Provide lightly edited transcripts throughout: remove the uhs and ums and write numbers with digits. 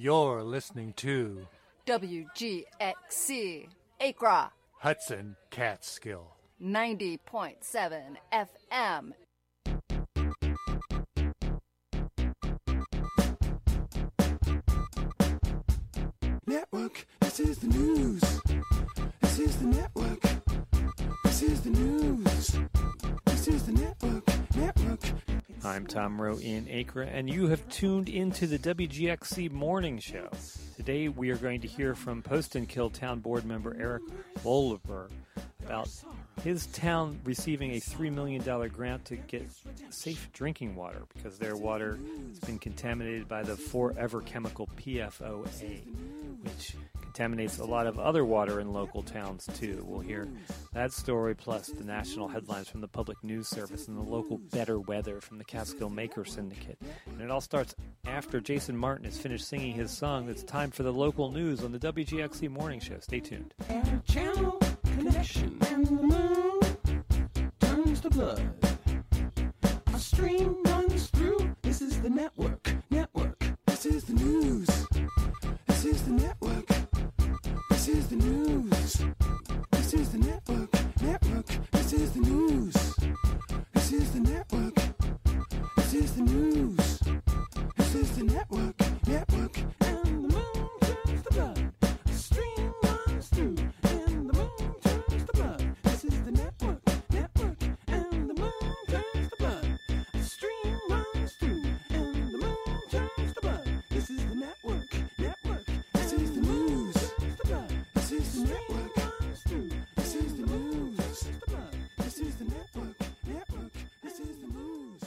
You're listening to WGXC, Accra, Hudson Catskill, 90.7 FM. Network, this is the news. This is the network. This is the news. This is the network. I'm Tom Rowe in Accra, and you have tuned into the WGXC Morning Show. Today we are going to hear from Post and Kill Town Board member Eric Bohlberg about his town receiving a $3 million grant to get safe drinking water because their water has been contaminated by the forever chemical PFOA, which contaminates a lot of other water in local towns too. We'll hear that story plus the national headlines from the Public News Service and the local better weather from the Catskill Maker Syndicate. And it all starts after Jason Martin has finished singing his song. It's time for the local news on the WGXC Morning Show. Stay tuned. Air channel connection and the moon turns to blood. A stream runs through. This is the network. This is the news. This is the network. This is the news. This is the network. This is the news. This is the network. This is the news. This is the network. And the moon turns to blood. A stream runs through. And the moon turns to blood. This is the network. And the moon turns to blood. A stream runs through. And the moon turns to blood. This is the network. This is the news. This is the network. This is the news. This is the network. This is the news.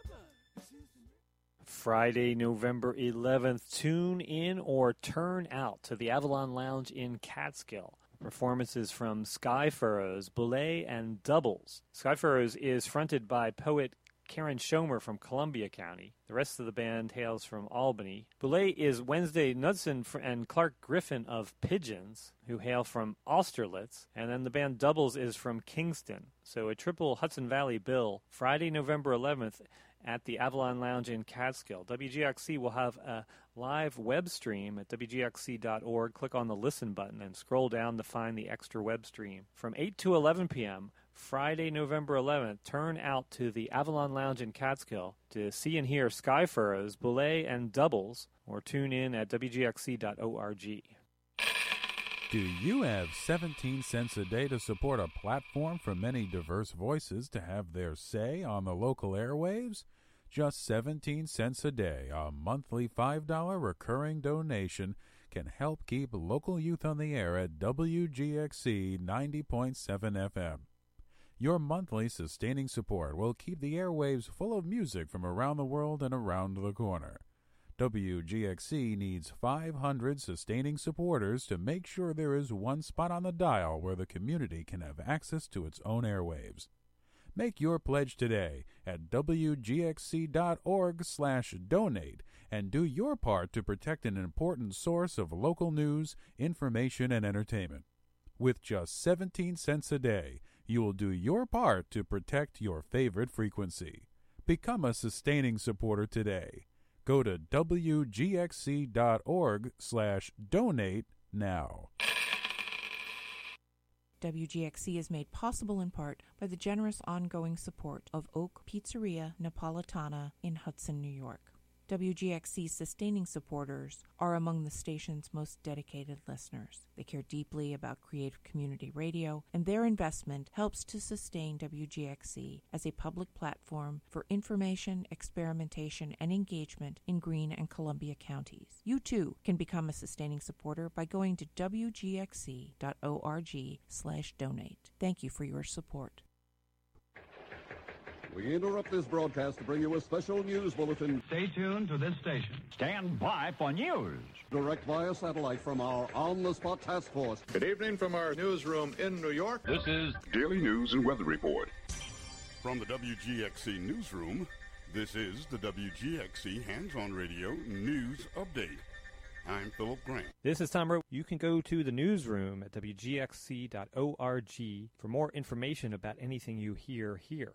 Friday, November 11th, tune in or turn out to the Avalon Lounge in Catskill. Performances from Sky Furrows, Boulé, and Doubles. Sky Furrows is fronted by poet Karen Schomer from Columbia County. The rest of the band hails from Albany. Boulé is Wednesday Knudsen and Clark Griffin of Pigeons, who hail from Austerlitz. And then the band Doubles is from Kingston. So a triple Hudson Valley bill, Friday, November 11th, at the Avalon Lounge in Catskill. WGXC will have a live web stream at WGXC.org. Click on the Listen button and scroll down to find the extra web stream. From 8 to 11 p.m., Friday, November 11th, turn out to the Avalon Lounge in Catskill to see and hear Sky Furrows, Boulé, and Doubles, or tune in at WGXC.org. Do you have 17 cents a day to support a platform for many diverse voices to have their say on the local airwaves? Just 17 cents a day, a monthly $5 recurring donation can help keep local youth on the air at WGXC 90.7 FM. Your monthly sustaining support will keep the airwaves full of music from around the world and around the corner. WGXC needs 500 sustaining supporters to make sure there is one spot on the dial where the community can have access to its own airwaves. Make your pledge today at WGXC.org/donate and do your part to protect an important source of local news, information, and entertainment. With just 17 cents a day, you will do your part to protect your favorite frequency. Become a sustaining supporter today. Go to WGXC.org/donate now. WGXC is made possible in part by the generous ongoing support of Oak Pizzeria Napolitana in Hudson, New York. WGXC's sustaining supporters are among the station's most dedicated listeners. They care deeply about creative community radio, and their investment helps to sustain WGXC as a public platform for information, experimentation, and engagement in Greene and Columbia counties. You, too, can become a sustaining supporter by going to WGXC.org/donate. Thank you for your support. We interrupt this broadcast to bring you a special news bulletin. Stay tuned to this station. Stand by for news. Direct via satellite from our on-the-spot task force. Good evening from our newsroom in New York. This is Daily News and Weather Report. From the WGXC Newsroom, this is the WGXC Hands-On Radio News Update. I'm Philip Grant. This is Tom Rowe. You can go to the newsroom at WGXC.org for more information about anything you hear here.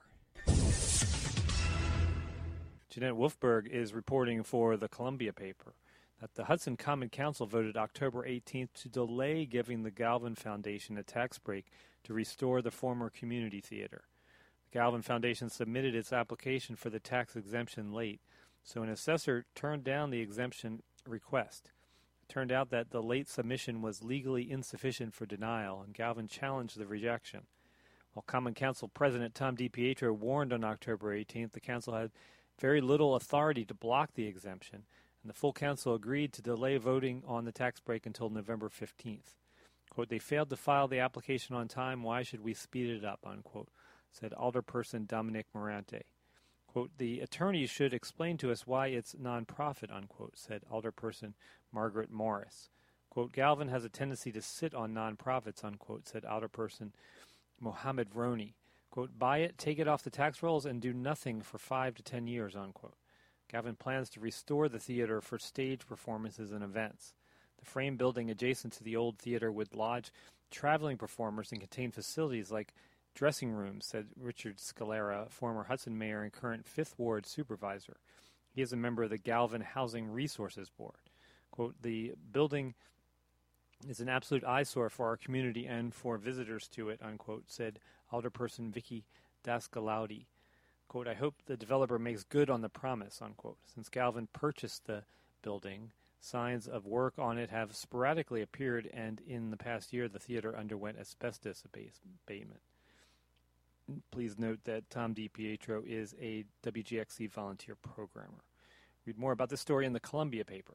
Jeanette Wolfberg is reporting for the Columbia paper. that the Hudson Common Council voted October 18th to delay giving the Galvin Foundation a tax break to restore the former community theater. The Galvin Foundation submitted its application for the tax exemption late, so an assessor turned down the exemption request. It turned out that the late submission was legally insufficient for denial, and Galvin challenged the rejection. While Common Council President Tom DiPietro warned on October 18th, the council had very little authority to block the exemption, and the full council agreed to delay voting on the tax break until November 15th. Quote, "They failed to file the application on time. Why should we speed it up?" unquote, said Alderperson Dominic Morante. Quote, "The attorneys should explain to us why it's nonprofit," unquote, said Alderperson Margaret Morris. Quote, "Galvin has a tendency to sit on nonprofits," unquote, said Alderperson Mohammed Roni. Quote, "Buy it, take it off the tax rolls, and do nothing for 5 to 10 years," unquote. Galvin plans to restore the theater for stage performances and events. The frame building adjacent to the old theater would lodge traveling performers and contain facilities like dressing rooms, said Richard Scalera, former Hudson mayor and current Fifth Ward supervisor. He is a member of the Galvin Housing Resources Board. Quote, "The building is an absolute eyesore for our community and for visitors to it," unquote, said Alderperson Vicky Dascalaudi. Quote, "I hope the developer makes good on the promise," unquote. Since Galvin purchased the building, signs of work on it have sporadically appeared, and in the past year the theater underwent asbestos abatement. Please note that Tom DiPietro is a WGXC volunteer programmer. Read more about this story in the Columbia paper.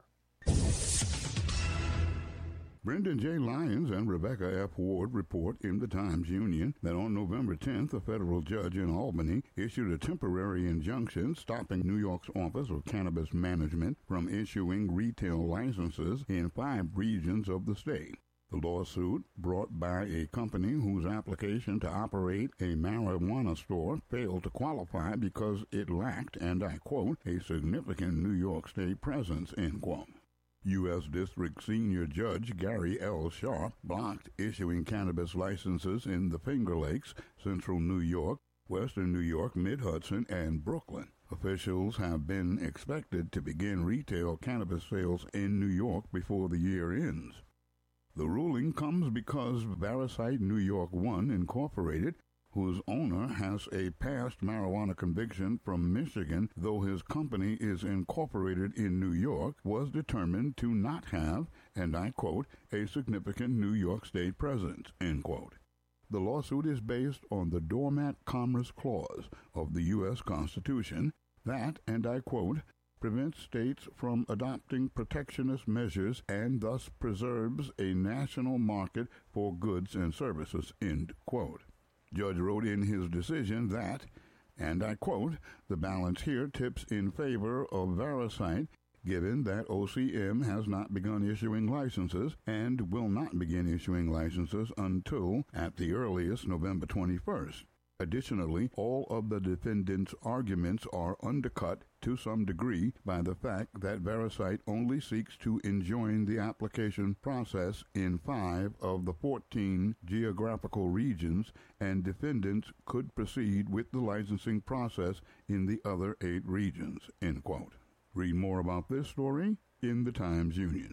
Brendan J. Lyons and Rebecca F. Ward report in the Times-Union that on November 10th, a federal judge in Albany issued a temporary injunction stopping New York's Office of Cannabis Management from issuing retail licenses in 5 regions of the state. The lawsuit, brought by a company whose application to operate a marijuana store failed to qualify because it lacked, and I quote, "a significant New York State presence," end quote. U.S. District Senior Judge Gary L. Sharp blocked issuing cannabis licenses in the Finger Lakes, Central New York, Western New York, Mid-Hudson, and Brooklyn. Officials have been expected to begin retail cannabis sales in New York before the year ends. The ruling comes because Verisight New York I Incorporated, whose owner has a past marijuana conviction from Michigan, though his company is incorporated in New York, was determined to not have, and I quote, "a significant New York State presence," end quote. The lawsuit is based on the Dormant Commerce Clause of the U.S. Constitution that, and I quote, "prevents states from adopting protectionist measures and thus preserves a national market for goods and services," end quote. Judge wrote in his decision that, and I quote, "the balance here tips in favor of Verisight, given that OCM has not begun issuing licenses and will not begin issuing licenses until, at the earliest, November 21st. Additionally, all of the defendants' arguments are undercut to some degree by the fact that Verisight only seeks to enjoin the application process in 5 of the 14 geographical regions, and defendants could proceed with the licensing process in the other 8 regions," end quote. Read more about this story in the Times-Union.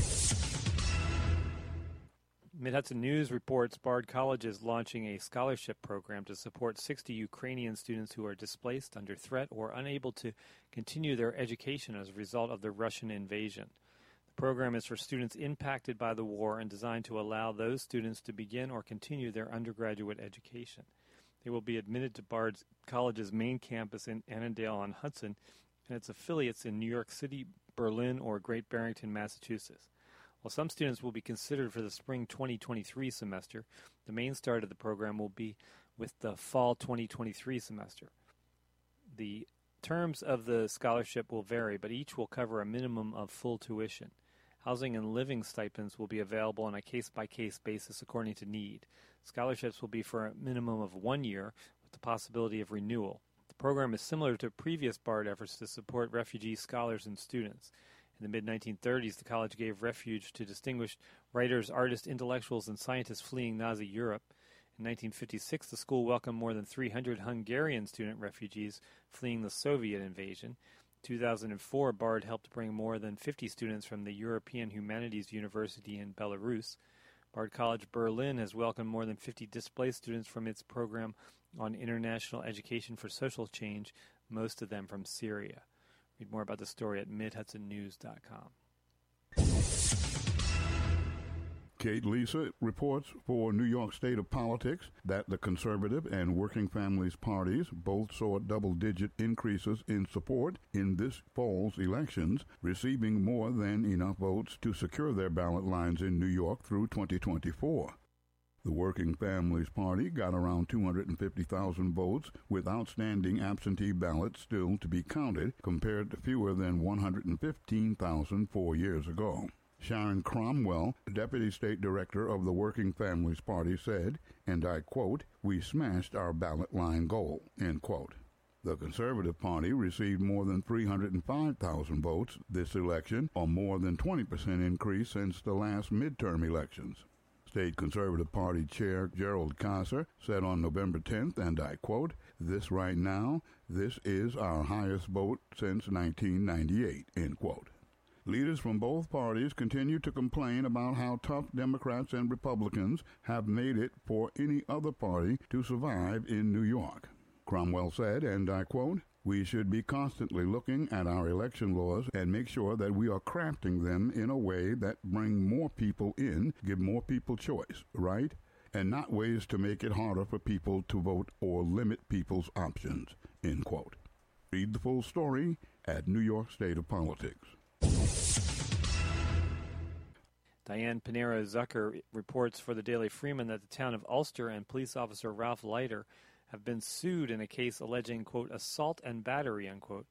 Mid-Hudson News reports Bard College is launching a scholarship program to support 60 Ukrainian students who are displaced, under threat, or unable to continue their education as a result of the Russian invasion. The program is for students impacted by the war and designed to allow those students to begin or continue their undergraduate education. They will be admitted to Bard College's main campus in Annandale-on-Hudson and its affiliates in New York City, Berlin, or Great Barrington, Massachusetts. While some students will be considered for the spring 2023 semester, the main start of the program will be with the fall 2023 semester. The terms of the scholarship will vary, but each will cover a minimum of full tuition. Housing and living stipends will be available on a case-by-case basis according to need. Scholarships will be for a minimum of 1 year with the possibility of renewal. The program is similar to previous BARD efforts to support refugee scholars and students. In the mid-1930s, the college gave refuge to distinguished writers, artists, intellectuals, and scientists fleeing Nazi Europe. In 1956, the school welcomed more than 300 Hungarian student refugees fleeing the Soviet invasion. 2004, BARD helped bring more than 50 students from the European Humanities University in Belarus. BARD College Berlin has welcomed more than 50 displaced students from its program on international education for social change, most of them from Syria. Read more about the story at MidHudsonNews.com. Kate Lisa reports for New York State of Politics that the Conservative and Working Families parties both saw double-digit increases in support in this fall's elections, receiving more than enough votes to secure their ballot lines in New York through 2024. The Working Families Party got around 250,000 votes, with outstanding absentee ballots still to be counted, compared to fewer than 115,000 4 years ago. Sharon Cromwell, Deputy State Director of the Working Families Party, said, and I quote, "We smashed our ballot line goal," end quote. The Conservative Party received more than 305,000 votes this election, a more than 20% increase since the last midterm elections. State Conservative Party Chair Gerald Kasser said on November 10th, and I quote, "This right now, this is our highest vote since 1998, end quote. Leaders from both parties continue to complain about how tough Democrats and Republicans have made it for any other party to survive in New York. Cromwell said, and I quote, "We should be constantly looking at our election laws and make sure that we are crafting them in a way that bring more people in, give more people choice, right? And not ways to make it harder for people to vote or limit people's options," end quote. Read the full story at New York State of Politics. Diane Pinero Zucker reports for the Daily Freeman that the town of Ulster and police officer Ralph Leiter have been sued in a case alleging, quote, assault and battery, unquote,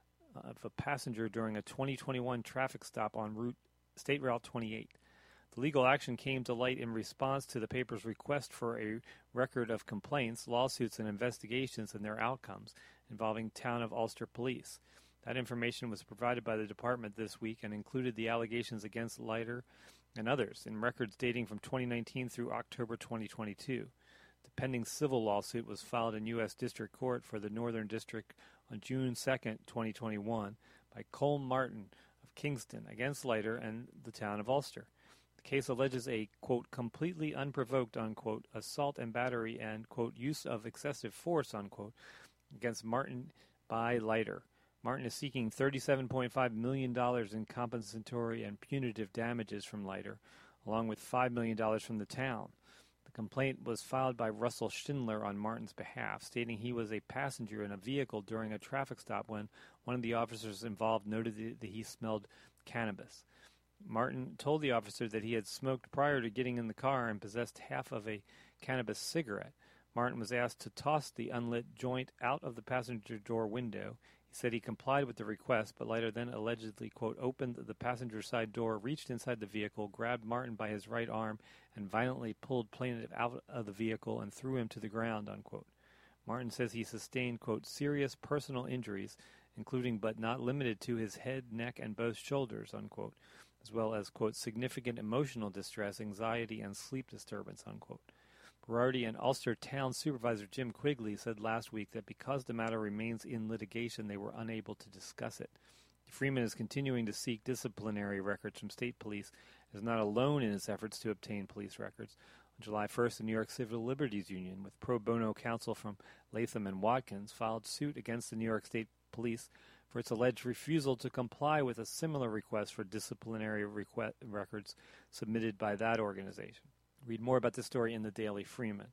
of a passenger during a 2021 traffic stop on State Route 28. The legal action came to light in response to the paper's request for a record of complaints, lawsuits, and investigations and their outcomes involving town of Ulster police. That information was provided by the department this week and included the allegations against Leiter and others in records dating from 2019 through October 2022. The pending civil lawsuit was filed in U.S. District Court for the Northern District on June 2, 2021, by Cole Martin of Kingston against Leiter and the town of Ulster. The case alleges a, quote, completely unprovoked, unquote, assault and battery and, quote, use of excessive force, unquote, against Martin by Leiter. Martin is seeking $37.5 million in compensatory and punitive damages from Leiter, along with $5 million from the town. The complaint was filed by Russell Schindler on Martin's behalf, stating he was a passenger in a vehicle during a traffic stop when one of the officers involved noted that he smelled cannabis. Martin told the officer that he had smoked prior to getting in the car and possessed half of a cannabis cigarette. Martin was asked to toss the unlit joint out of the passenger door window. He said he complied with the request, but Leiter then allegedly, quote, opened the passenger side door, reached inside the vehicle, grabbed Martin by his right arm, and violently pulled plaintiff out of the vehicle and threw him to the ground, unquote. Martin says he sustained, quote, serious personal injuries, including but not limited to his head, neck, and both shoulders, unquote, as well as, quote, significant emotional distress, anxiety, and sleep disturbance, unquote. Berardi and Ulster Town Supervisor Jim Quigley said last week that because the matter remains in litigation, they were unable to discuss it. Freeman is continuing to seek disciplinary records from state police and is not alone in its efforts to obtain police records. On July 1st, the New York Civil Liberties Union, with pro bono counsel from Latham and Watkins, filed suit against the New York State Police for its alleged refusal to comply with a similar request for disciplinary records submitted by that organization. Read more about this story in the Daily Freeman.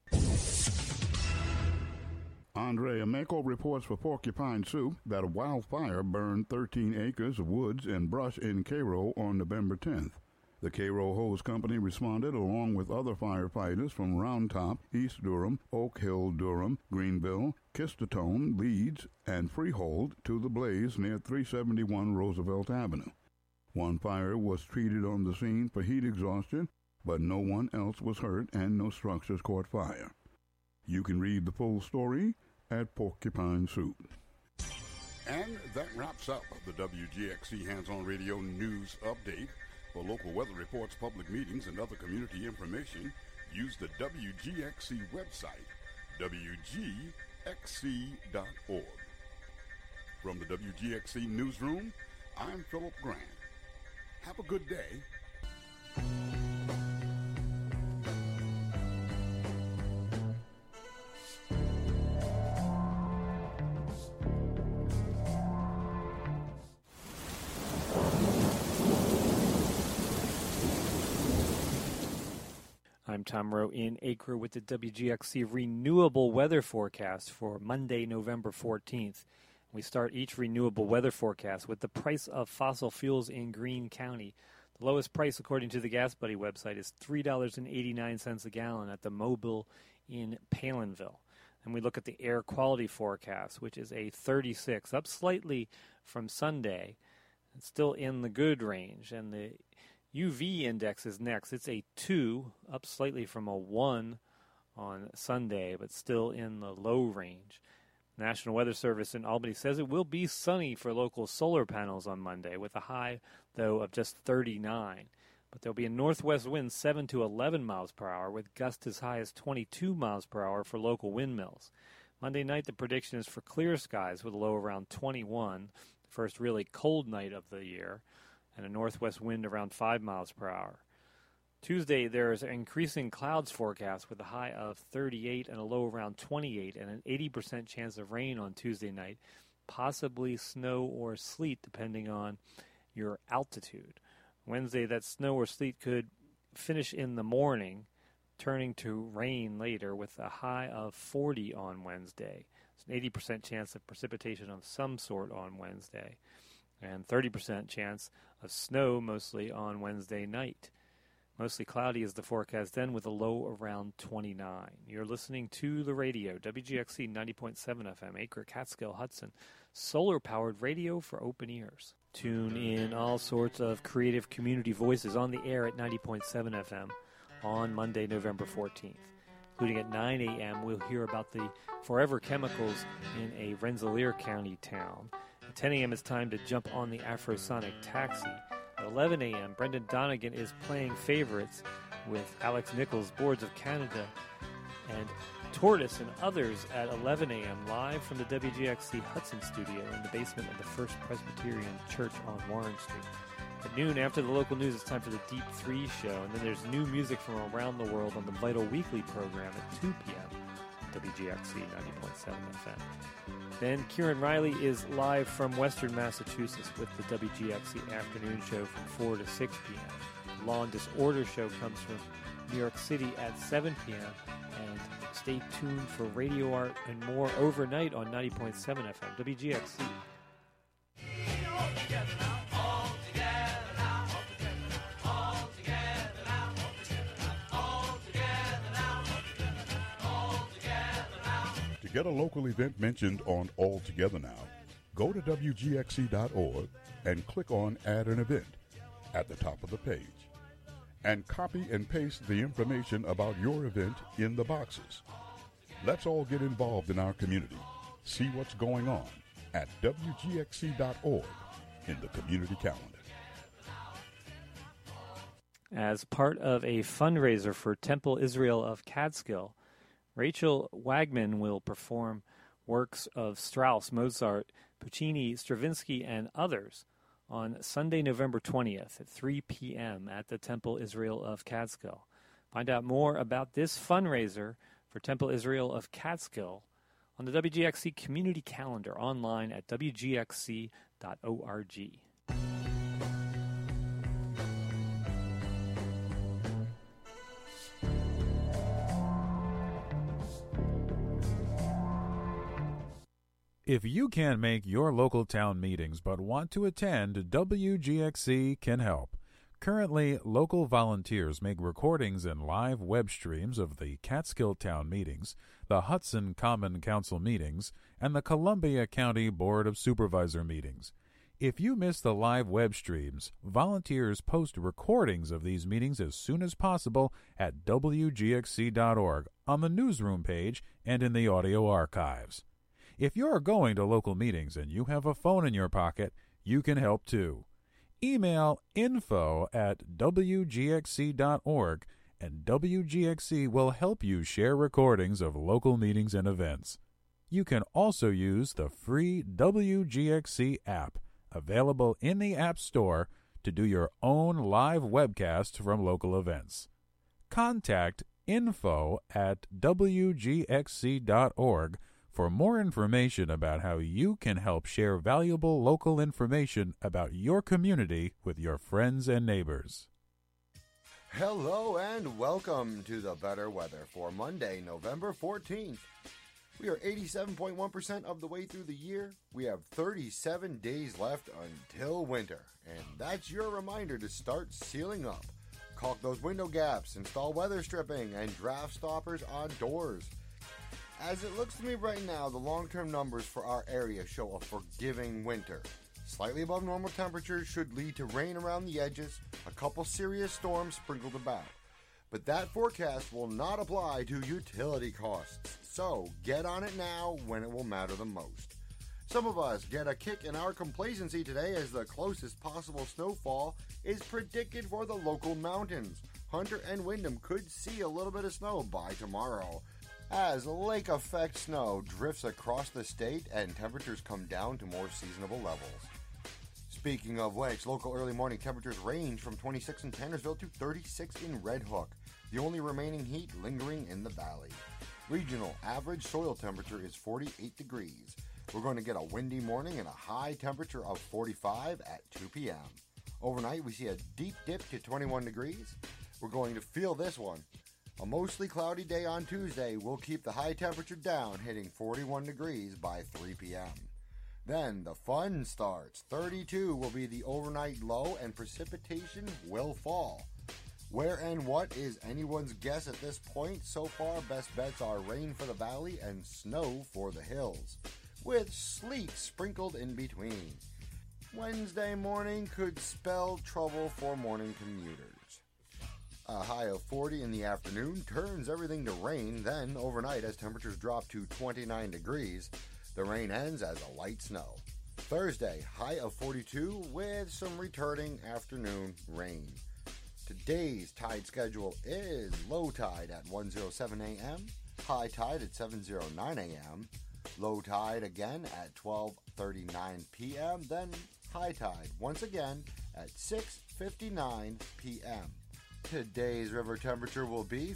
Andre Ameco reports for Porcupine Soup that a wildfire burned 13 acres of woods and brush in Cairo on November 10th. The Cairo Hose Company responded along with other firefighters from Round Top, East Durham, Oak Hill, Durham, Greenville, Kistotone, Leeds, and Freehold to the blaze near 371 Roosevelt Avenue. One fire was treated on the scene for heat exhaustion, but no one else was hurt and no structures caught fire. You can read the full story at Porcupine Soup. And that wraps up the WGXC Hands-On Radio News Update. For local weather reports, public meetings, and other community information, use the WGXC website, WGXC.org. From the WGXC Newsroom, I'm Philip Grant. Have a good day. I'm Tom Rowe in Acre with the WGXC Renewable Weather Forecast for Monday, November 14th. We start each renewable weather forecast with the price of fossil fuels in Greene County. The lowest price, according to the Gas Buddy website, is $3.89 a gallon at the Mobil in Palinville. And we look at the air quality forecast, which is a 36, up slightly from Sunday. It's still in the good range. And the UV index is next. It's a 2, up slightly from a 1 on Sunday, but still in the low range. National Weather Service in Albany says it will be sunny for local solar panels on Monday, with a high, though, of just 39. But there'll be a northwest wind 7 to 11 miles per hour, with gusts as high as 22 miles per hour for local windmills. Monday night, the prediction is for clear skies with a low around 21, the first really cold night of the year, and a northwest wind around 5 miles per hour. Tuesday, there is an increasing clouds forecast with a high of 38 and a low around 28, and an 80% chance of rain on Tuesday night, possibly snow or sleet depending on your altitude. Wednesday, that snow or sleet could finish in the morning, turning to rain later with a high of 40 on Wednesday. It's an 80% chance of precipitation of some sort on Wednesday, and 30% chance of snow mostly on Wednesday night. Mostly cloudy is the forecast then, with a low around 29. You're listening to the radio, WGXC 90.7 FM, Acre, Catskill, Hudson. Solar-powered radio for open ears. Tune in all sorts of creative community voices on the air at 90.7 FM on Monday, November 14th. Including at 9 a.m., we'll hear about the Forever Chemicals in a Rensselaer County town. At 10 a.m., it's time to jump on the Afrosonic Taxi. At 11 a.m., Brendan Donegan is playing favorites with Alex Nichols, Boards of Canada, and Tortoise and others at 11 a.m. live from the WGXC Hudson studio in the basement of the First Presbyterian Church on Warren Street. At noon, after the local news, it's time for the Deep 3 show, and then there's new music from around the world on the Vital Weekly program at 2 p.m. WGXC 90.7 FM. Then Kieran Riley is live from Western Massachusetts with the WGXC Afternoon Show from 4 to 6 p.m. The Law and Disorder Show comes from New York City at 7 p.m. And stay tuned for Radio Art and more overnight on 90.7 FM, WGXC. To get a local event mentioned on All Together Now, go to WGXC.org and click on Add an Event at the top of the page. And copy and paste the information about your event in the boxes. Let's all get involved in our community. See what's going on at WGXC.org in the community calendar. As part of a fundraiser for Temple Israel of Catskill, Rachel Wagman will perform works of Strauss, Mozart, Puccini, Stravinsky, and others on Sunday, November 20th at 3 p.m. at the Temple Israel of Catskill. Find out more about this fundraiser for Temple Israel of Catskill on the WGXC community calendar online at wgxc.org. If you can't make your local town meetings but want to attend, WGXC can help. Currently, local volunteers make recordings and live web streams of the Catskill Town meetings, the Hudson Common Council meetings, and the Columbia County Board of Supervisor meetings. If you miss the live web streams, volunteers post recordings of these meetings as soon as possible at WGXC.org on the newsroom page and in the audio archives. If you're going to local meetings and you have a phone in your pocket, you can help too. Email info@wgxc.org and WGXC will help you share recordings of local meetings and events. You can also use the free WGXC app, available in the App Store, to do your own live webcast from local events. Contact info@wgxc.org for more information about how you can help share valuable local information about your community with your friends and neighbors. Hello and welcome to the Better Weather for Monday, November 14th. We are 87.1% of the way through the year. We have 37 days left until winter, and that's your reminder to start sealing up. Caulk those window gaps, install weather stripping, and draft stoppers on doors. As it looks to me right now, the long-term numbers for our area show a forgiving winter. Slightly above normal temperatures should lead to rain around the edges, a couple serious storms sprinkled about. But that forecast will not apply to utility costs, so get on it now when it will matter the most. Some of us get a kick in our complacency today as the closest possible snowfall is predicted for the local mountains. Hunter and Wyndham could see a little bit of snow by tomorrow, as lake effect snow drifts across the state and temperatures come down to more seasonable levels. Speaking of which, local early morning temperatures range from 26 in Tannersville to 36 in Red Hook, the only remaining heat lingering in the valley. Regional average soil temperature is 48 degrees. We're going to get a windy morning and a high temperature of 45 at 2 p.m. Overnight, we see a deep dip to 21 degrees. We're going to feel this one. A mostly cloudy day on Tuesday will keep the high temperature down, hitting 41 degrees by 3 p.m. Then the fun starts. 32 will be the overnight low and precipitation will fall. Where and what is anyone's guess at this point. So far, best bets are rain for the valley and snow for the hills, with sleet sprinkled in between. Wednesday morning could spell trouble for morning commuters. A high of 40 in the afternoon turns everything to rain. Then overnight, as temperatures drop to 29 degrees, the rain ends as a light snow. Thursday, high of 42 with some returning afternoon rain. Today's tide schedule is low tide at 1:07 a.m., high tide at 7:09 a.m., low tide again at 12:39 p.m., then high tide once again at 6:59 p.m. Today's river temperature will be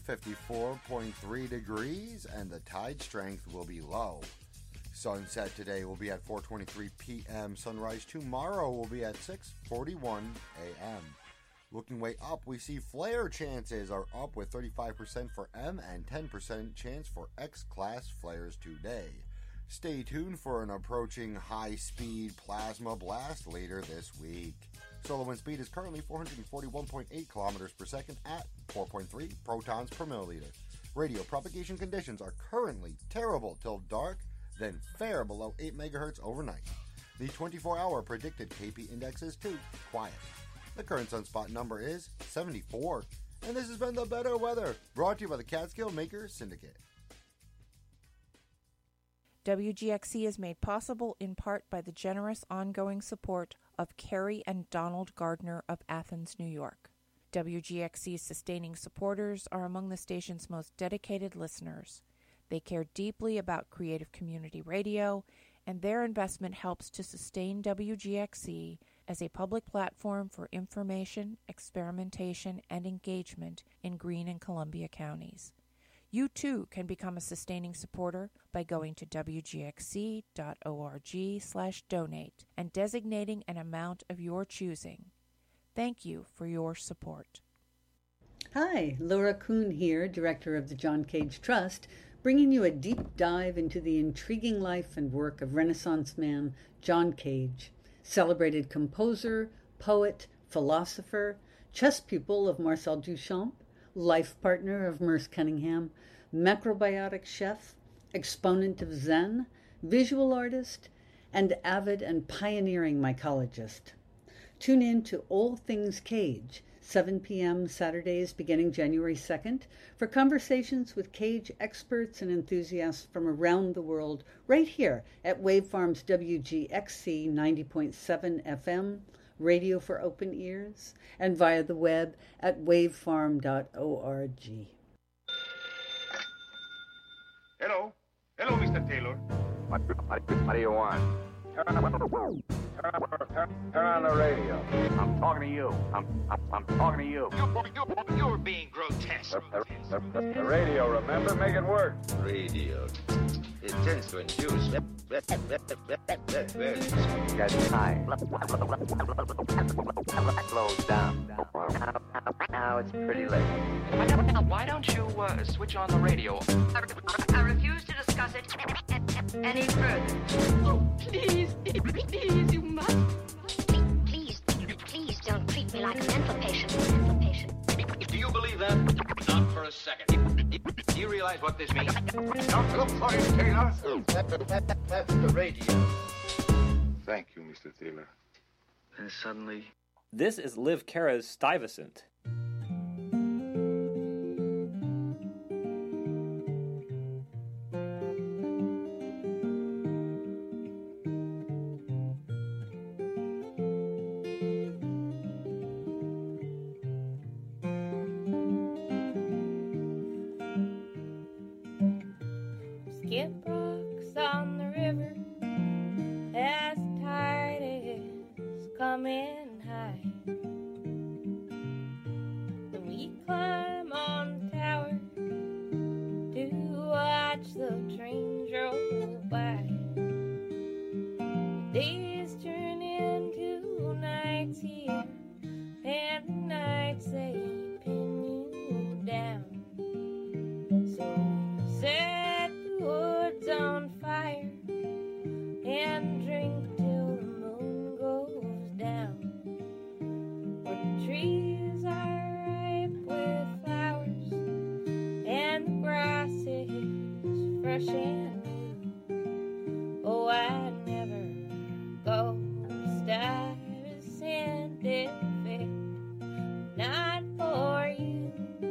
54.3 degrees and the tide strength will be low. Sunset today will be at 4:23 p.m. Sunrise tomorrow will be at 6:41 a.m. Looking way up, we see flare chances are up with 35% for M and 10% chance for X-class flares today. Stay tuned for an approaching high-speed plasma blast later this week. Solar wind speed is currently 441.8 kilometers per second at 4.3 protons per milliliter. Radio propagation conditions are currently terrible till dark, then fair below 8 megahertz overnight. The 24-hour predicted KP index is 2, quiet. The current sunspot number is 74. And this has been The Better Weather, brought to you by the Catskill Makers Syndicate. WGXC is made possible in part by the generous ongoing support of Carrie and Donald Gardner of Athens, New York. WGXC's sustaining supporters are among the station's most dedicated listeners. They care deeply about creative community radio, and their investment helps to sustain WGXC as a public platform for information, experimentation, and engagement in Greene and Columbia counties. You too can become a sustaining supporter by going to wgxc.org/donate and designating an amount of your choosing. Thank you for your support. Hi, Laura Kuhn here, Director of the John Cage Trust, bringing you a deep dive into the intriguing life and work of Renaissance man John Cage, celebrated composer, poet, philosopher, chess pupil of Marcel Duchamp, life partner of Merce Cunningham, macrobiotic chef, exponent of Zen, visual artist, and avid and pioneering mycologist. Tune in to All Things Cage, 7 p.m. Saturdays beginning January 2nd, for conversations with Cage experts and enthusiasts from around the world, right here at Wavefarm's WGXC 90.7 FM, radio for open ears, and via the web at wavefarm.org. Hello, Mr. Taylor. What do you want? Turn on the radio. I'm talking to you. I'm talking to you. You're being grotesque. The radio, remember? Make it work. Radio. It tends to induce. Get high. Slow down. Now it's pretty late. Why don't you switch on the radio? I refuse to discuss it any further. Oh, please, you must. Please don't treat me like a mental patient. Do you believe that? Not for a second. Do you realize what this means? Don't look for it, Taylor. That's the radio. Thank you, Mr. Taylor. And suddenly... This is Liv Kara's Stuyvesant. Skip rocks on the river as the tide is coming high. And we climb on the tower to watch the trains roll by. Days turn into nights here, and the nights they pin you down. So set the woods on fire and drink till the moon goes down. Where the trees are ripe with flowers and the grass is fresh and new. Oh, I'd never go Stuyvesant if it's not for you.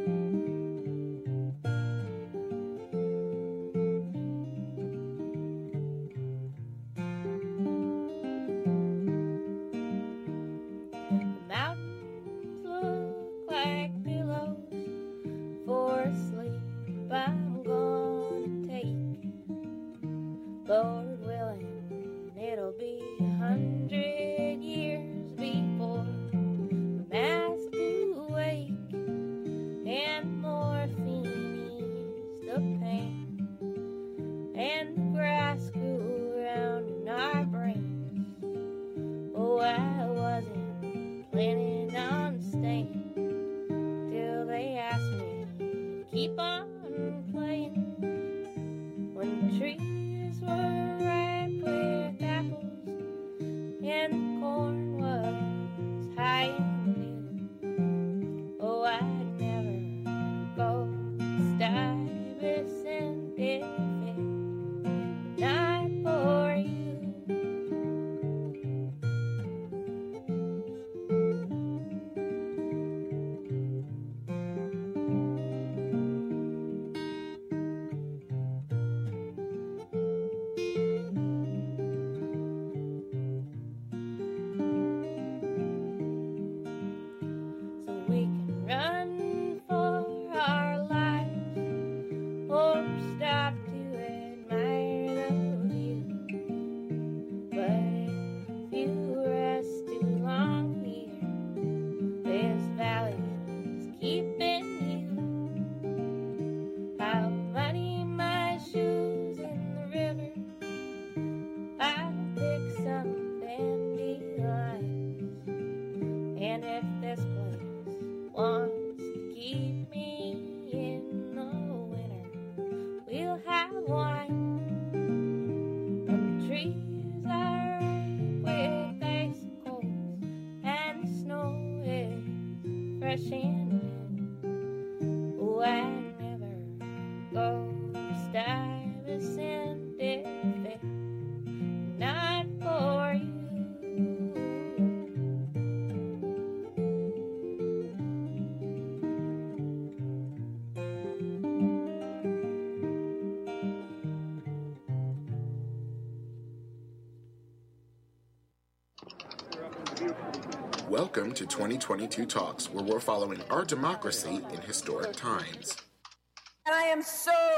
Mountains look like pillows for sleep I'm gonna take. Lord willing, it'll be 100 years before the mast to wake and morphine ease the pain and the grass grew around in our brains. Oh, I wasn't planning on staying till they asked me to keep on playing. When the trees were ripe with apples and the corn was high and new. Oh, I'd never go Stuyvesant if it's not for you. So we can run for our lives or stop to admire the view. But if you rest too long here, this valley is keeping you. I'll muddy my shoes in the river. I'll pick some dandelions. And if this place wants to keep me in the winter, we'll have wine. And the trees are ripe with icicles, and the snow is fresh and new. Oh, I'd never go Stuyvesant if it's not for you. Welcome to 2022 Talks, where we're following our democracy in historic times. And I am so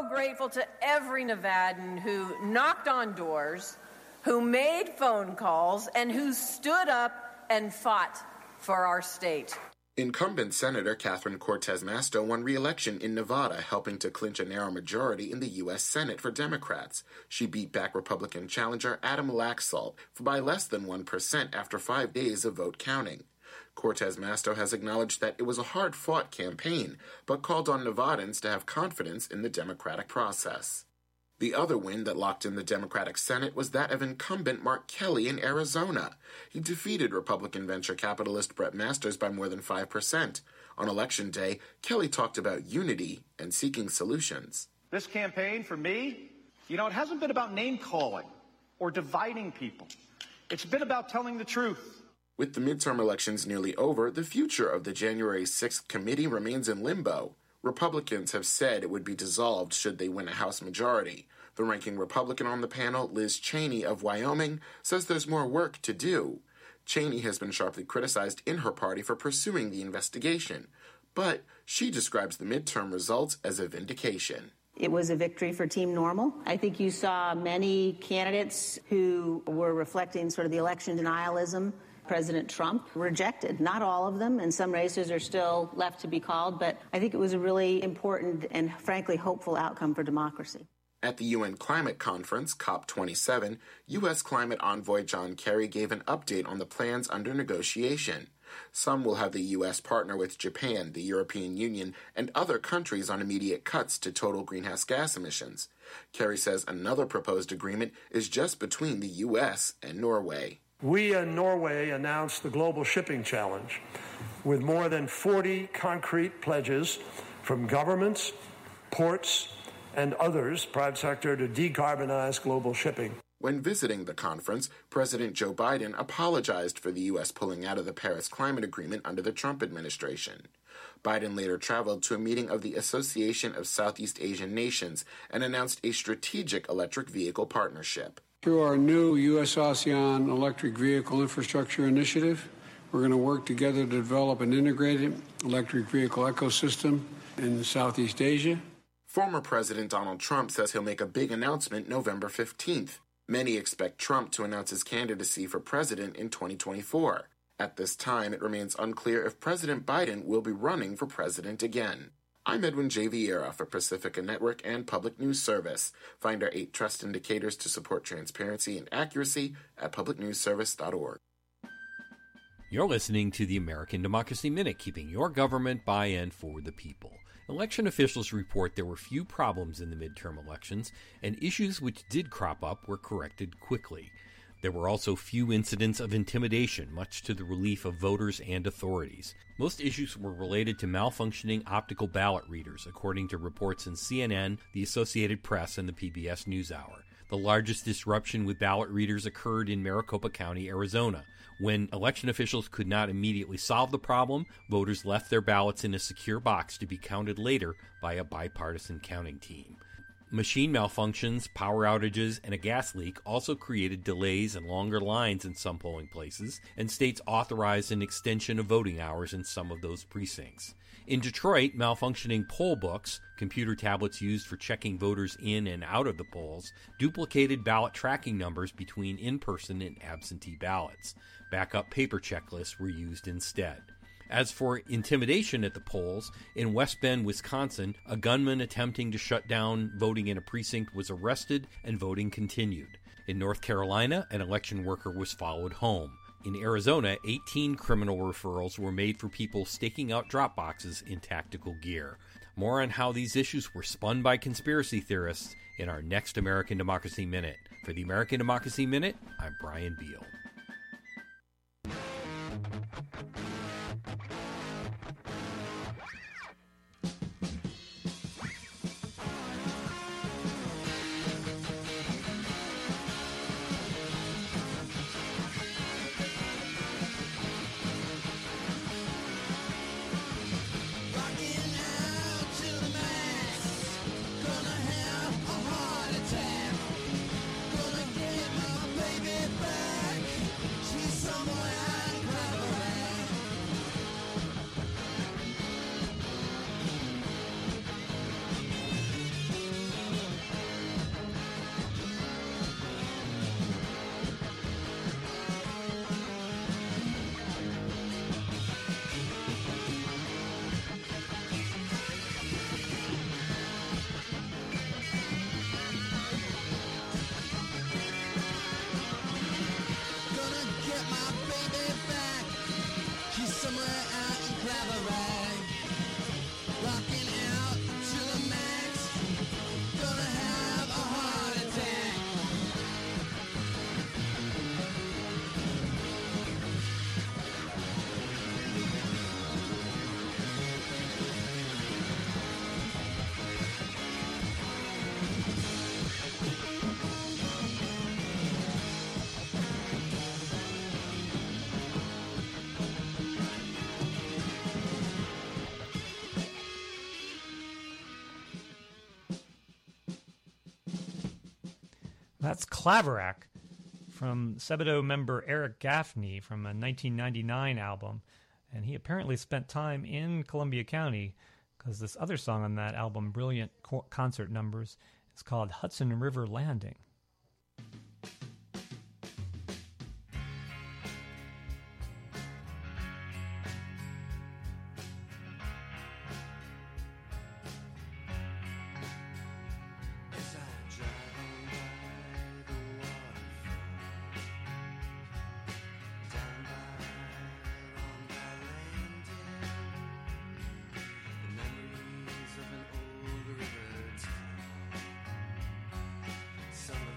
so grateful to every Nevadan who knocked on doors, who made phone calls, and who stood up and fought for our state. Incumbent Senator Catherine Cortez Masto won re-election in Nevada, helping to clinch a narrow majority in the U.S. Senate for Democrats. She beat back Republican challenger Adam Laxalt by less than 1% after 5 days of vote counting. Cortez Masto has acknowledged that it was a hard-fought campaign, but called on Nevadans to have confidence in the democratic process. The other win that locked in the Democratic Senate was that of incumbent Mark Kelly in Arizona. He defeated Republican venture capitalist Brett Masters by more than 5%. On Election Day, Kelly talked about unity and seeking solutions. This campaign, for me, it hasn't been about name-calling or dividing people. It's been about telling the truth. With the midterm elections nearly over, the future of the January 6th committee remains in limbo. Republicans have said it would be dissolved should they win a House majority. The ranking Republican on the panel, Liz Cheney of Wyoming, says there's more work to do. Cheney has been sharply criticized in her party for pursuing the investigation, but she describes the midterm results as a vindication. It was a victory for Team Normal. I think you saw many candidates who were reflecting sort of the election denialism President Trump rejected. Not all of them, and some races are still left to be called, but I think it was a really important and frankly hopeful outcome for democracy. At the UN Climate Conference, COP27, U.S. climate envoy John Kerry gave an update on the plans under negotiation. Some will have the U.S. partner with Japan, the European Union, and other countries on immediate cuts to total greenhouse gas emissions. Kerry says another proposed agreement is just between the U.S. and Norway. We in Norway announced the Global Shipping Challenge with more than 40 concrete pledges from governments, ports, and others, private sector, to decarbonize global shipping. When visiting the conference, President Joe Biden apologized for the U.S. pulling out of the Paris Climate Agreement under the Trump administration. Biden later traveled to a meeting of the Association of Southeast Asian Nations and announced a strategic electric vehicle partnership. Through our new U.S.-ASEAN Electric Vehicle Infrastructure Initiative, we're going to work together to develop an integrated electric vehicle ecosystem in Southeast Asia. Former President Donald Trump says he'll make a big announcement November 15th. Many expect Trump to announce his candidacy for president in 2024. At this time, it remains unclear if President Biden will be running for president again. I'm Edwin J. Vieira for Pacifica Network and Public News Service. Find our 8 trust indicators to support transparency and accuracy at publicnewsservice.org. You're listening to the American Democracy Minute, keeping your government by and for the people. Election officials report there were few problems in the midterm elections, and issues which did crop up were corrected quickly. There were also few incidents of intimidation, much to the relief of voters and authorities. Most issues were related to malfunctioning optical ballot readers, according to reports in CNN, the Associated Press, and the PBS NewsHour. The largest disruption with ballot readers occurred in Maricopa County, Arizona. When election officials could not immediately solve the problem, voters left their ballots in a secure box to be counted later by a bipartisan counting team. Machine malfunctions, power outages, and a gas leak also created delays and longer lines in some polling places, and states authorized an extension of voting hours in some of those precincts. In Detroit, malfunctioning poll books, computer tablets used for checking voters in and out of the polls, duplicated ballot tracking numbers between in-person and absentee ballots. Backup paper checklists were used instead. As for intimidation at the polls, in West Bend, Wisconsin, a gunman attempting to shut down voting in a precinct was arrested and voting continued. In North Carolina, an election worker was followed home. In Arizona, 18 criminal referrals were made for people staking out drop boxes in tactical gear. More on how these issues were spun by conspiracy theorists in our next American Democracy Minute. For the American Democracy Minute, I'm Brian Beal. Gonna get my baby back. get my baby back. She's somewhere out in Claverack, rocking out to the max. Gonna have a heart attack. That's Claverack from Sebadoh member Eric Gaffney from a 1999 album. And he apparently spent time in Columbia County because this other song on that album, Brilliant Concert Numbers, is called Hudson River Landing. Some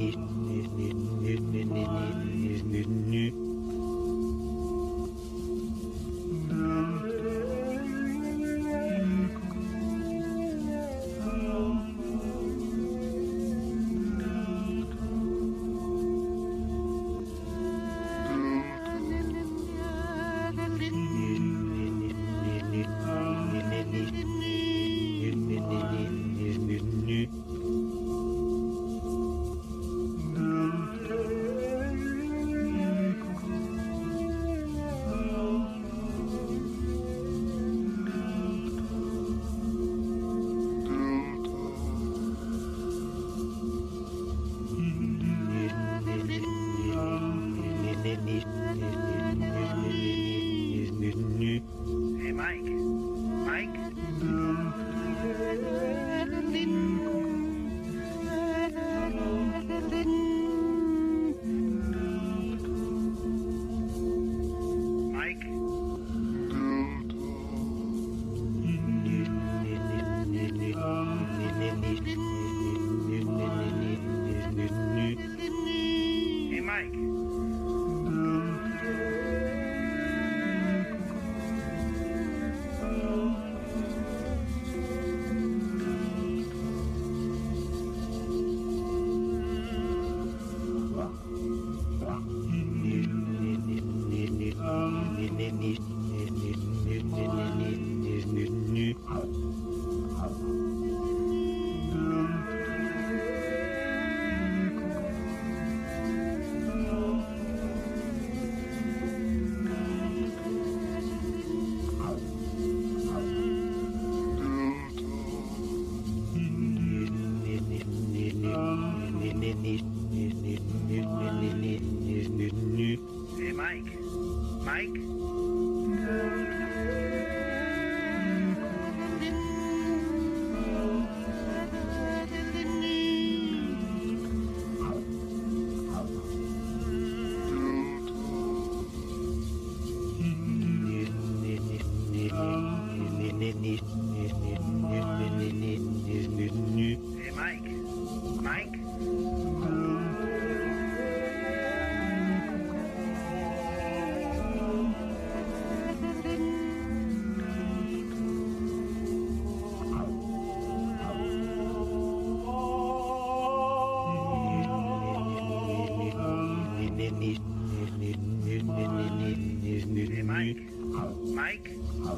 Hey, Mike. Mike? Mike? Hey, Mike. Hey, Mike. Mike? Hey, Mike. Mike? Hey, Mike. Mike?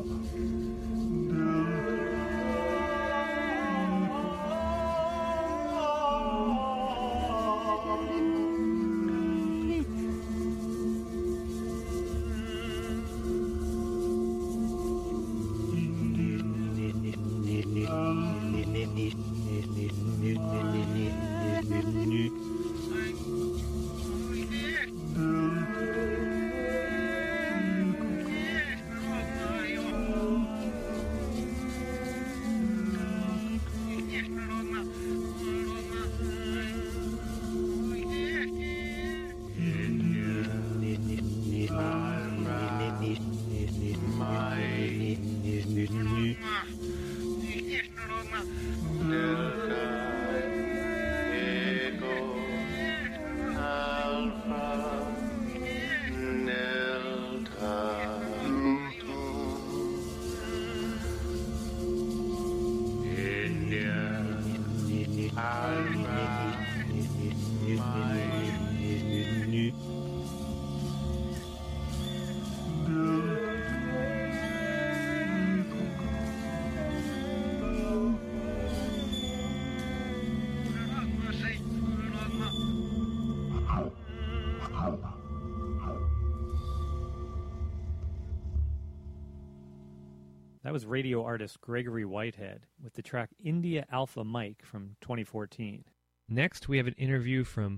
That was radio artist Gregory Whitehead with the track India Alpha Mike from 2014. Next, we have an interview from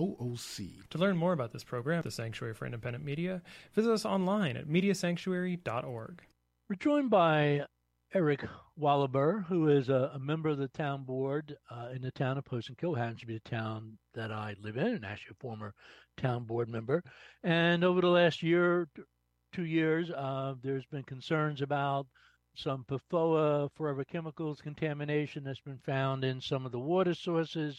WOOC. To learn more about this program, the Sanctuary for Independent Media, visit us online at mediasanctuary.org. We're joined by Eric Wallaber, who is a member of the town board in the town of Posenkill, happens to be the town that I live in, and actually a former town board member. And over the last year, 2 years, there's been concerns about some PFOA, forever chemicals contamination that's been found in some of the water sources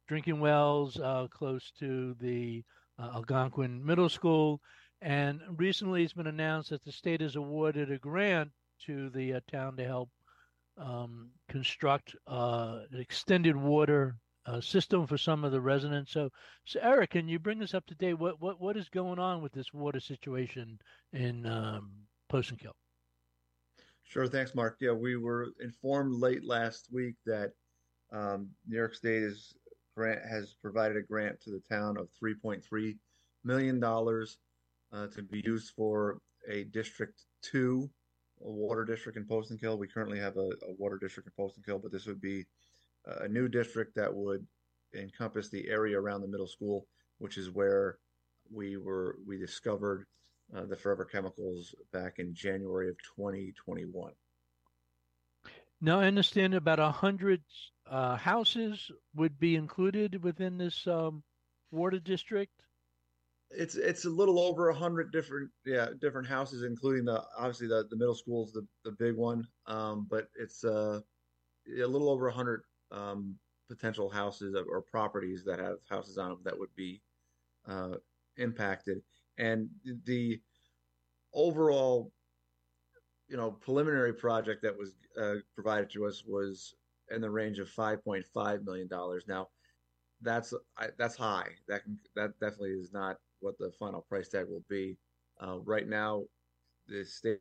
drinking wells close to the Algonquin Middle School. And recently it's been announced that the state has awarded a grant to the town to help construct an extended water system for some of the residents. So Eric, can you bring us up to date? What is going on with this water situation in Posenkill? Sure, thanks, Mark. Yeah, we were informed late last week that New York State has provided a grant to the town of $3.3 million to be used for a District 2, a water district in Posenkill. We currently have a water district in Posenkill, but this would be a new district that would encompass the area around the middle school, which is where we discovered the forever chemicals back in January of 2021. Now, I understand about 100 houses would be included within this water district. It's a little over 100 different houses, including obviously the middle school is the big one, but it's a little over 100 potential houses or properties that have houses on them that would be impacted. And the overall, preliminary project that was provided to us was in the range of $5.5 million. Now, that's high. That definitely is not what the final price tag will be. Right now, the state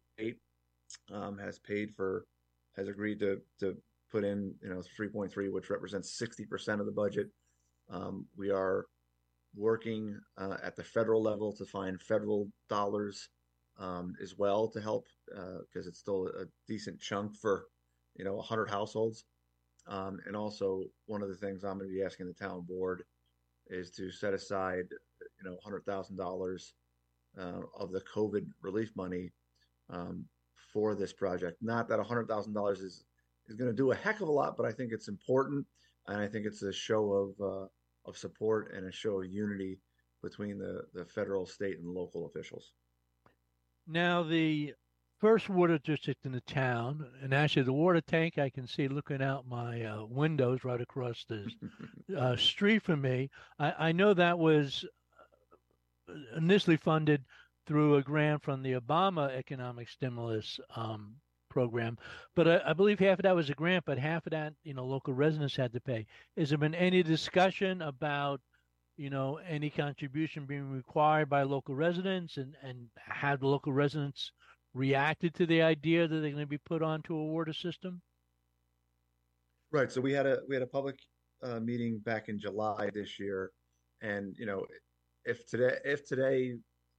has agreed to put in 3.3, which represents 60% of the budget. We are working at the federal level to find federal dollars as well to help, because it's still a decent chunk for 100 households. And also, one of the things I'm going to be asking the town board is to set aside $100,000 of the COVID relief money for this project. Not that $100,000 is going to do a heck of a lot, but I think it's important, and I think it's a show of support and a show of unity between the federal, state, and local officials. Now, the first water district in the town, and actually the water tank I can see looking out my windows right across the street from me. I know that was initially funded through a grant from the Obama economic stimulus program, but I believe half of that was a grant, but half of that, local residents had to pay. Has there been any discussion about, any contribution being required by local residents, and have the local residents reacted to the idea that they're going to be put onto a water system? Right. So we had a public meeting back in July this year, and if today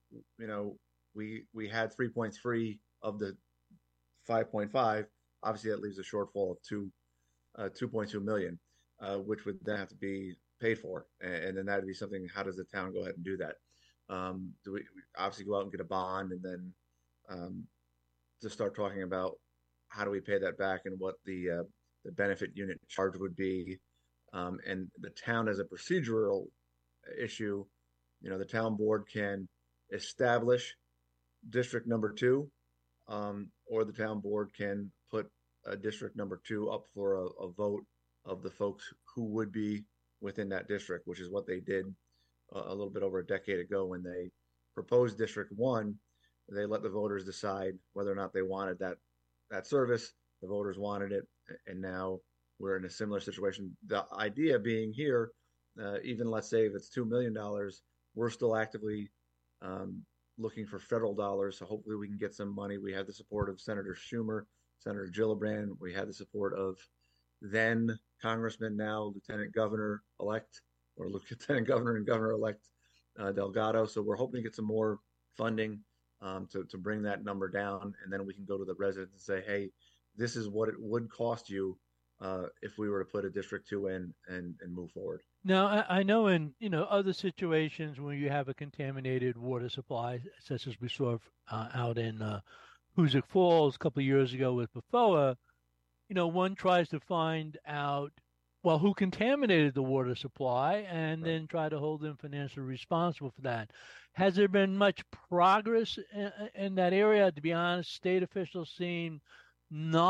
we had 3.3 of the 5.5, obviously that leaves a shortfall of 2.2 million, which would then have to be paid for, and then that'd be something. How does the town go ahead and do that? Do we obviously go out and get a bond, and then to start talking about how do we pay that back and what the benefit unit charge would be, and the town as a procedural issue, the town board can establish district number 2, or the town board can put district number 2 up for a vote of the folks who would be within that district, which is what they did a little bit over a decade ago when they proposed District 1. They let the voters decide whether or not they wanted that service. The voters wanted it, and now we're in a similar situation. The idea being here, even let's say if it's $2 million, we're still actively looking for federal dollars. So hopefully we can get some money. We have the support of Senator Schumer, Senator Gillibrand. We had the support of then Congressman, now Lieutenant Governor-elect, or Lieutenant Governor and Governor-elect Delgado. So we're hoping to get some more funding to bring that number down, and then we can go to the residents and say, hey, this is what it would cost you if we were to put a District 2 in and move forward. Now, I know in other situations when you have a contaminated water supply, such as we saw out in Hoosick Falls a couple of years ago with PFOA, one tries to find out, well, who contaminated the water supply, and then try to hold them financially responsible for that. Has there been much progress in that area? To be honest, state officials seem not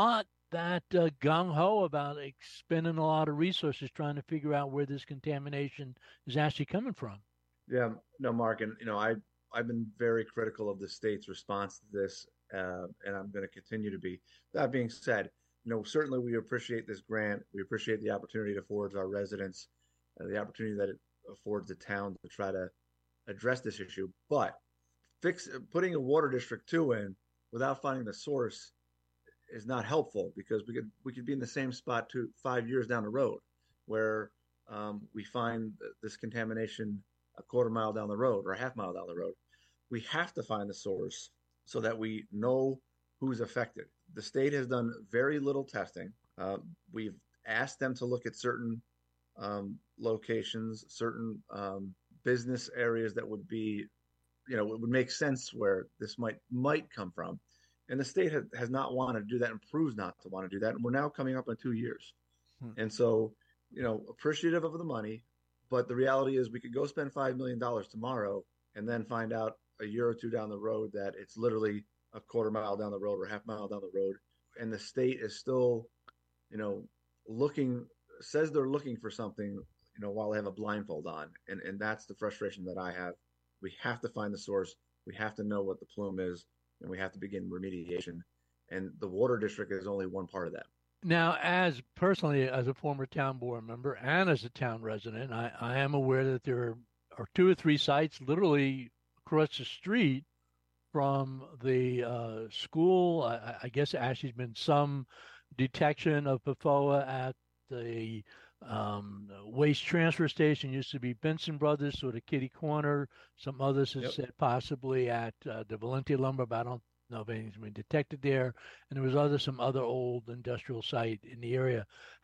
that gung-ho about spending a lot of resources trying to figure out where this contamination is actually coming from. Yeah, no, Mark, and I've been very critical of the state's response to this, and I'm going to continue to be. That being said, certainly we appreciate this grant. We appreciate the opportunity it affords our residents, the opportunity that it affords the town to try to address this issue. But putting a water district 2 in without finding the source is not helpful, because we could be in the same spot 5 years down the road, where we find this contamination a quarter mile down the road or a half mile down the road. We have to find the source so that we know who's affected. The state has done very little testing. We've asked them to look at certain locations, certain business areas that would be, it would make sense where this might come from. And the state has not wanted to do that and proves not to want to do that. And we're now coming up on 2 years. And so, appreciative of the money, but the reality is we could go spend $5 million tomorrow and then find out a year or two down the road that it's literally a quarter mile down the road or a half mile down the road. And the state is still, says they're looking for something, while they have a blindfold on. And that's the frustration that I have. We have to find the source. We have to know what the plume is, and we have to begin remediation. And the water district is only one part of that. Now, as a former town board member and as a town resident, I am aware that there are 2 or 3 sites literally across the street from the school. I guess actually has been some detection of PFOA at the waste transfer station. Used to be Benson Brothers, sort of kitty corner. Some others have said possibly at the Valenti Lumber, but I don't know if anything's been detected there. And there was some other old industrial site in the area.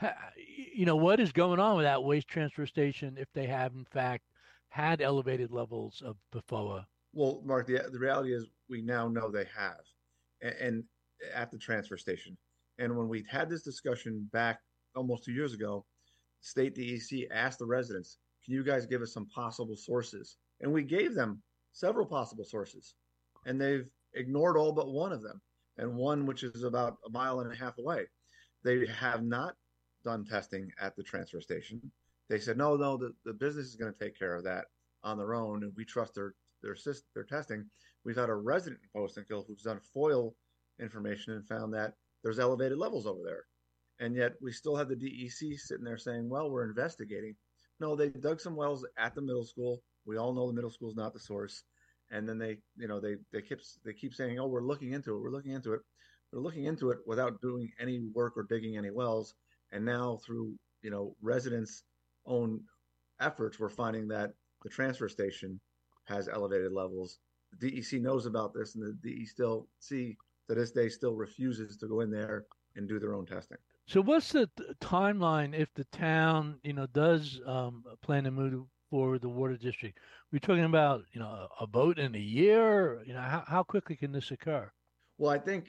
What is going on with that waste transfer station if they have in fact had elevated levels of PFOA? Well, Mark, the reality is we now know they have, and at the transfer station. And when we had this discussion back almost 2 years ago, State DEC asked the residents, can you guys give us some possible sources? And we gave them several possible sources, and they've ignored all but one of them, and one which is about 1.5 miles away. They have not done testing at the transfer station. They said, no, the business is going to take care of that on their own, and we trust their testing. We've had a resident in Postenkill who's done FOIL information and found that there's elevated levels over there. And yet we still have the DEC sitting there saying, well, we're investigating. No, they dug some wells at the middle school. We all know the middle school is not the source. And then they keep saying, oh, we're looking into it. We're looking into it. They're looking into it without doing any work or digging any wells. And now through, residents' own efforts, we're finding that the transfer station has elevated levels. The DEC knows about this, and the DEC to this day still refuses to go in there and do their own testing. So what's the timeline if the town, does plan to move forward the water district? We're talking about, a vote in a year. How quickly can this occur? Well, I think,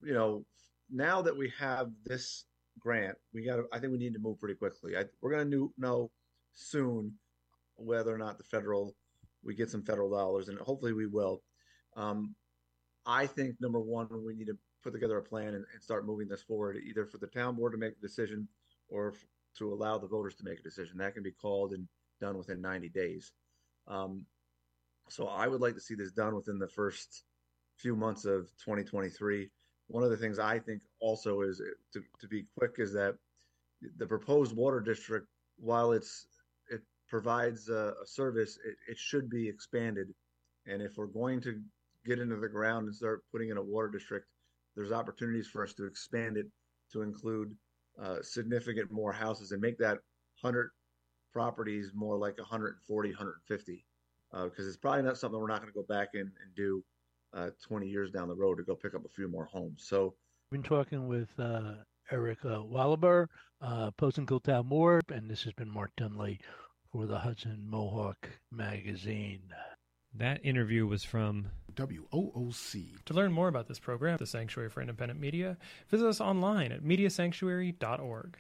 now that we have this grant, I think we need to move pretty quickly. We're going to know soon whether or not we get some federal dollars, and hopefully we will. I think, number one, we need to put together a plan and start moving this forward, either for the town board to make a decision or to allow the voters to make a decision. That can be called and done within 90 days. So I would like to see this done within the first few months of 2023. One of the things I think also is to be quick is that the proposed water district, while it provides a service, it should be expanded. And if we're going to get into the ground and start putting in a water district, there's opportunities for us to expand it to include significant more houses and make that 100 properties more like 140, 150, because it's probably not something we're not going to go back in and do 20 years down the road to go pick up a few more homes. So we've been talking with Eric Wallaber, Postenkill Town Board, and this has been Mark Dunley for the Hudson Mohawk Magazine. That interview was from WOOC. To learn more about this program, the Sanctuary for Independent Media, visit us online at mediasanctuary.org.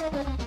Thank you.